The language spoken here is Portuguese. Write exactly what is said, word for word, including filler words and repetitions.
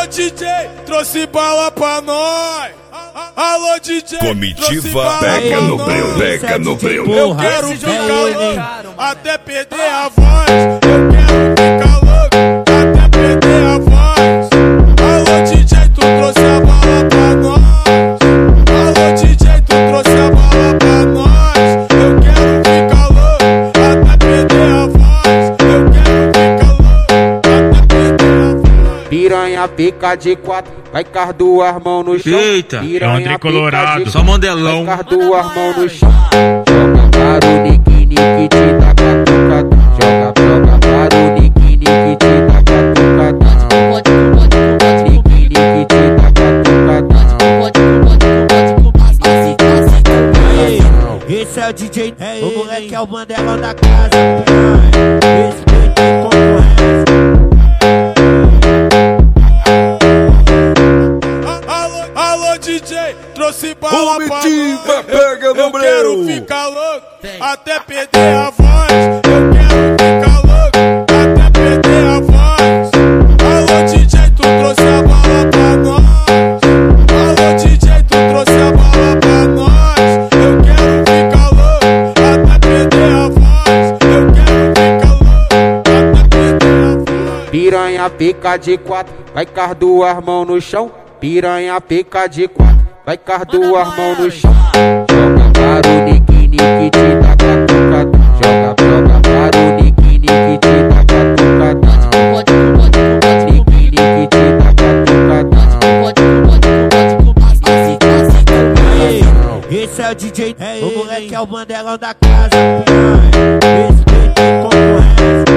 D J, trouxe bala pra nós. Alô D J, comitiva pega no breu, pega no breu. Eu quero ficar louco até perder a voz. Eu quero ficar louco até perder a voz. Alô D J, tu trouxe a bala pra nós. Alô D J, tu trouxe a bala pra nós. Eu quero ficar louco até perder a voz. Eu quero ficar louco até perder a voz. Piranha pica de quatro, vai com as duas mãos no chão. Eita, é um André Colorado, só vai mandelão. com as duas mãos no chão. Joga para o nique, nique, te dá catucadão. Joga, joga para o nique, nique, te dá catucadão. Nique, nique, te dá catucadão. Esse é o D J, o moleque é o bandelão da casa. Respeita a concorrência. Alô D J, trouxe bala pra nós. Pega no Eu breu. quero ficar louco até perder a voz. Eu quero ficar louco até perder a voz. Alô D J, tu trouxe a bala pra nós. Alô D J, tu trouxe a bala pra nós. Eu quero ficar louco até perder a voz. Eu quero ficar louco até perder a voz. Piranha pica de quatro, vai com as duas mãos no chão. Piranha pica de quatro, vai com as duas mãos no chão. Joga para o nique, nique, te dá catucadão. Joga, joga para o nique, nique, te dá catucadão. Nique, nique, te dá catucadão. Esse é o D J, o moleque é o bandelão da casa. Respeita a concorrência.